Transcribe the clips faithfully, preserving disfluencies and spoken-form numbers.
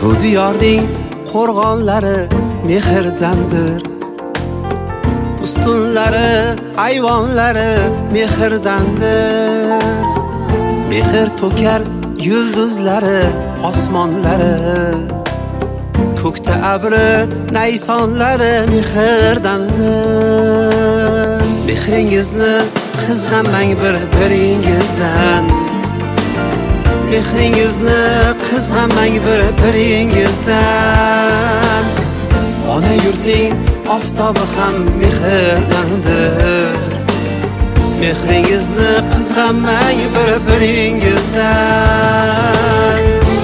Bu diyorning qo'rg'onlari mehrdandir, ustunlari, ayvonlari mehrdandir. Mehr to'kar yulduzlari, osmonlari, ko'kda abri, naysonlari mehrdandir. Mehringizni qizg'anmang bir-biringizdan, mehringizni qizg'anmang bir-biringizdan. Ona yurtning oftobi ham mehrdandir, mehringizni qizg'anmang bir-biringizdan.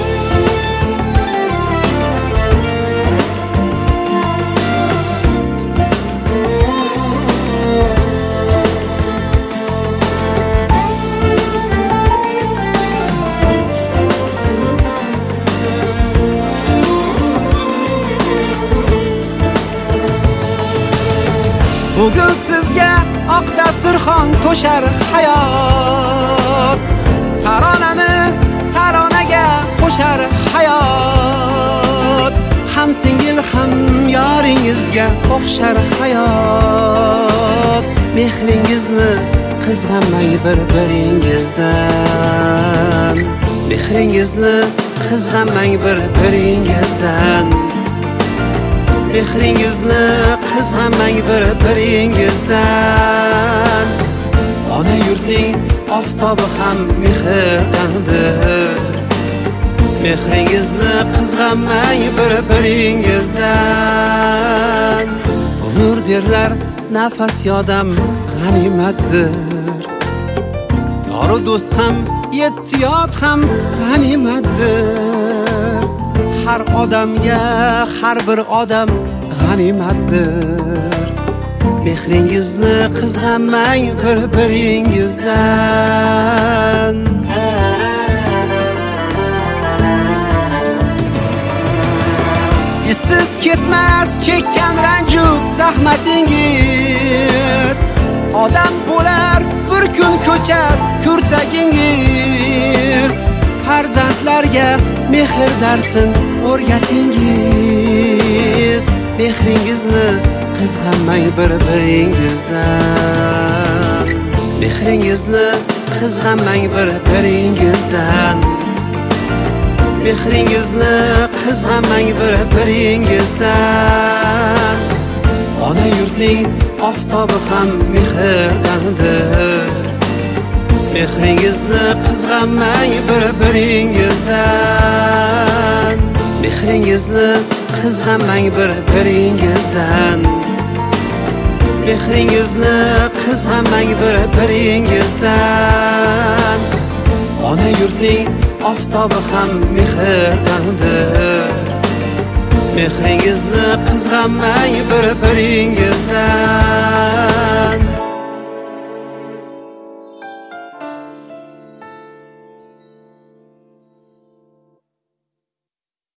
Bugun sizga oq dasturxon to'shar hayot, taronani taronaga qo'shar hayot, ham singil ham yoringizga o'xshar hayot. Mehringizni qizg'anmang bir-biringizdan, mehringizni qizg'anmang bir-biringizdan, mehringizni qizg'anmang bir-biringizdan. Ona yurtning oftobi ham mehrdandir, mehringizni qizg'anmang bir-biringizdan. Umr derlar nafas yodam g'animatdir, yoru do'st ham yetti yod ham g'animatdir. Har odamga har bir odam g'animatdir. Mehringizni qizg'anmang bir-biringizdan. Izsiz ketmas chekkan ranju zahmatingiz, odam bo'lar bir kun ko'char kurtagingiz. Farzandlarga mehr darsin o'rgatingiz, mehringizni qizg'anmang bir-biringizdan, mehringizni qizg'anmang bir-biringizdan, mehringizni qizg'anmang bir-biringizdan. Ona yurtning oftobi ham mehrdandir, mehringizni qizg'anmang bir-biringizdan, mehringizni qizg'anmang bir-biringizdan, mehringizni qizg'anmang bir-biringizdan. Ona yurtning oftobi ham mehrdandir, mehringizni qizg'anmang bir-biringizdan.